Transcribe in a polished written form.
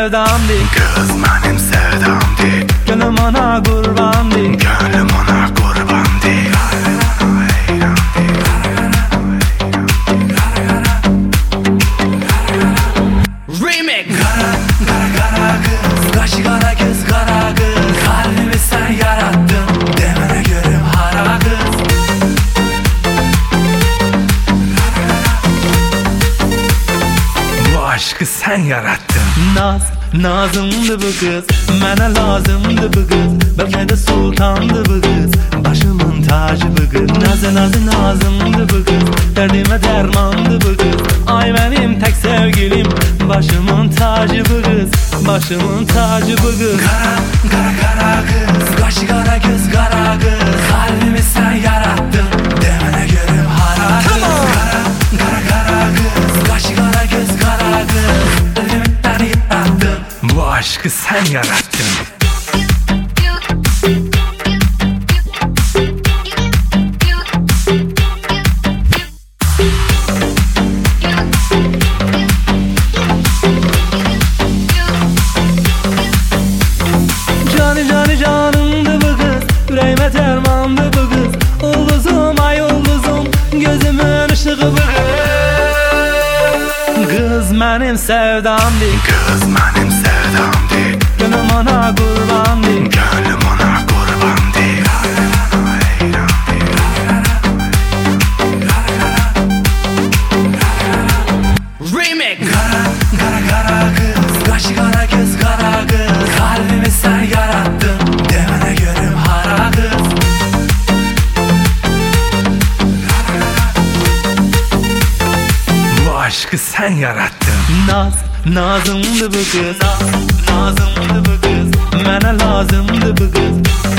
sevdamdır. Kız benim sevdamdır. Gönlüm ona kurbandır. Gönlüm ona kurbandır. Remix. Kara kara kız, kaşı kara göz kara kız. Kalbimi sen yarattın, demene görüm hara kız. Bu aşkı sen yarattın. Nazımdı bu kız, mənə lazımdı bu kız. Belki de sultandı bu kız, başımın tacı bu kız. Nazımdı bu kız, derdime dermandı bu kız. Ay benim tek sevgilim, başımın tacı bu kız. Başımın tacı bu kız. Kara kara kız, kaşı kara göz kara kız. Kalbimi sen yarattın, demene görüm hara kız. Kara kız, kaşı kara göz kara kız. Kalbimi sen yarattın, bu aşkı sen yarattın. Canımdı bu kız, yüreğime dermandı bu kız. Ulduzum ay ulduzum, gözümün ışığı bu kız. Kız benim sevdamdır. Kız benim sevdamdır. Gönlüm ona kurbandır. Gönlüm ona kurbandır. Remix. Kara kız, kaşı kara göz kara kız. Kalbimi sen yarattın, demene görüm hara kız. Bu aşkı sen yarattın. Nazımdı bu kız, nazımdı bu kız. Mənə lazımdı bu kız,